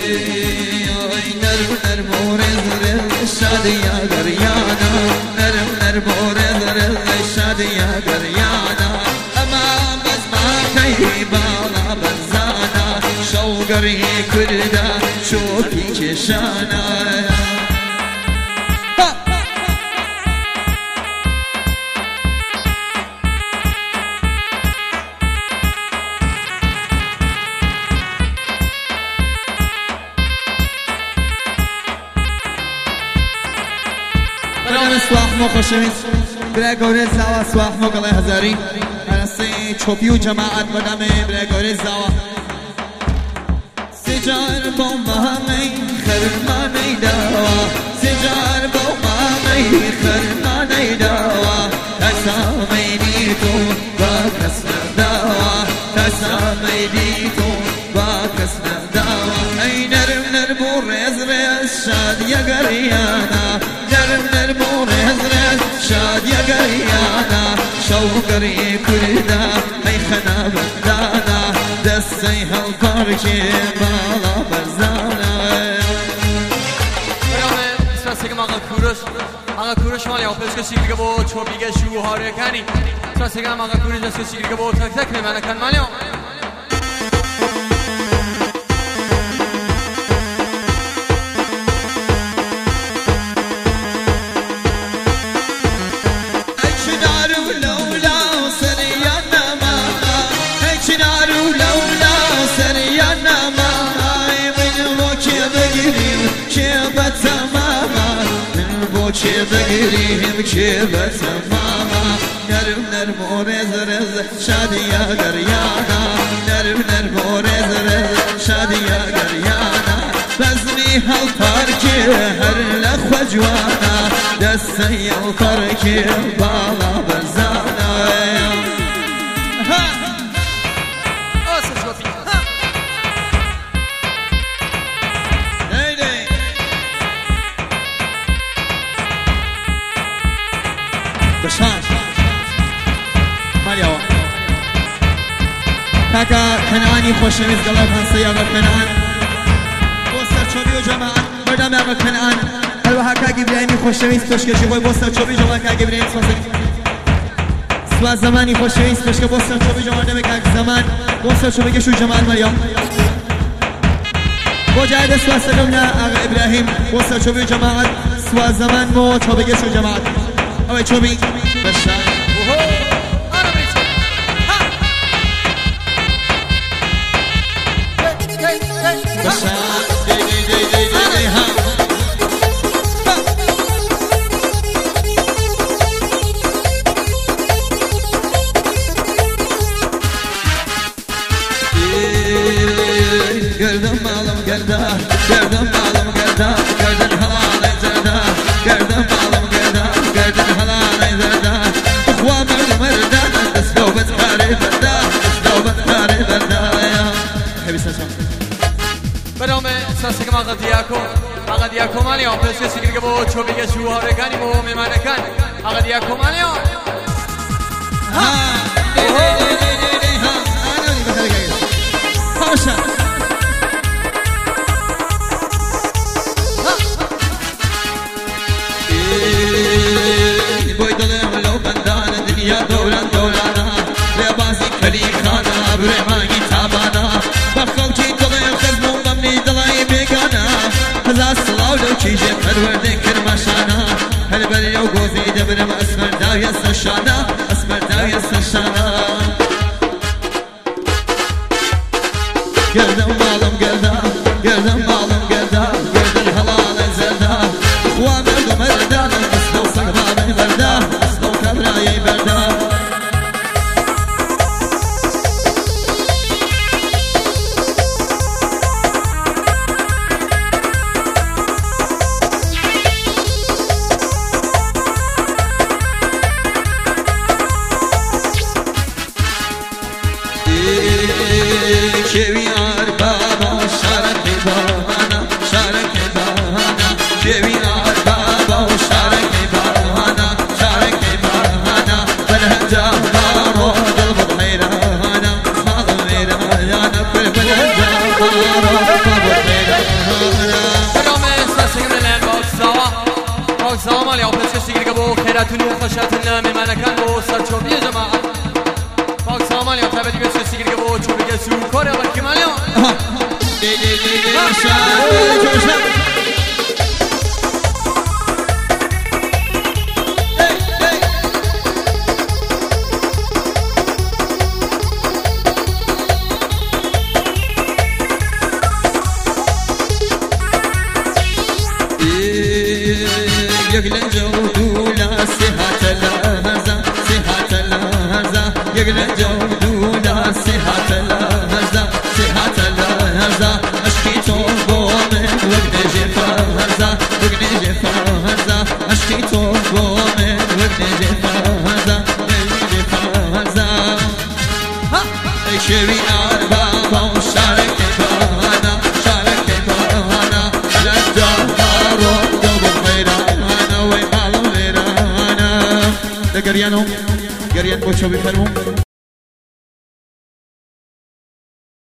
نرم نرم و رز شادی گریانا نرم نرم و رز شادی گریانا اما بس ما کی بالا بزانا شوقری کرده شوکی چشانا سواح مو خوشویت برای گوره زاوا سواح مو قلعه هزاری هرستی چوبی و جماعت بدمه برای گوره زاوا سجار بومامي خرماني دوا سجار بومامي خرماني دوا تساميني تو باكسنا دوا تساميني تو باكسنا دوا اي نرم نرمو رز شاد يا قريانا نرم نرمو رز شاد يا قريانا شوقري كلنا اي خنا بدانا دستي هالبركي بالا بزانا سگم آقا کوروش مالی آپس که سیگری با چوبیگه شوهاره کنی سگم آقا کوروش که سیگری با تک تک میمنه کن مالی چه بگیریم چه بتماما نرم نرم و رز شادیا گریانا نرم نرم و رز شادیا گریانا بزمی هل ترکی هر لخو جوانا دستی و ترکی بالا بزانا بشان ماليوا كاكا كنعاني خوشويز قلب هنسي يا كنعان بوستر چوبي و جماعة مردم يا كنعان الوها كاكي برايمي خوشويز تشكشي خوي بوستر چوبي جماعة كاكي برايمي سوا زماني خوشويز تشكي بوستر چوبي جماعة نمي كاك زمان بوستر چوبي كشو جماعة ماليوا بوجايد سوا سلمنا اغا ابراهيم بوستر چوبي جماعة سوا زمان مو چوبي كشو جماعة اوه چوبی بشان Gördüm malım geldi, gördüm malım geldi, gördüm halalay zerda, gördüm malım geldi, gördüm halalay zerda. İkhwa merda, اسلو بتخاري بردا, اسلو بتخاري بردا يا. حبي سلام. برام ساسگم آقا دیاکو مالی آن پس کسی که با چوبیگه شوهاره کنی با میمانه کن آقا دیاکو مالی آن ها انا اللي بخليك هاشا boy dolam lo bandan dünya dolan dolana lebasi kali khana bremagi tabana bakal ki dolam khazmum bamni dalai begana hazar salaw lo chije parverde kirmashana hal bal yo gozi debrem asmar dawiya sashana asmar dawiya sashana geldim malum geldim malum geldim halal zerda wa merdum merdan aslo sagma berda aslo kabraya berda شویار بابا شارک بابانا شارک بابانا شویار بابا شارک بابانا شارک بابانا بلهجا بارو قلب حيرانا صار حيرانا بلهجا بارو قلب حيرانا سلام علیکم پس کسی که با خیراتون و خوشاتون میمانکان با سرچوبی جماعت پاک سلام علیکم تبدیل به کسی که با چوبی سو کار اول کمالیام يقلن جودولا سهات لهزا سهات لهزا يقلن جودولا سهات لهزا سهات لهزا اشكي توبومن وقت جفاهزا وقت جفاهزا اشكي توبومن وقت جفاهزا جفاهزا شوي أربابا وشارك بانا شارك بانا للجهار قريانهم قريان بوشو بفرمو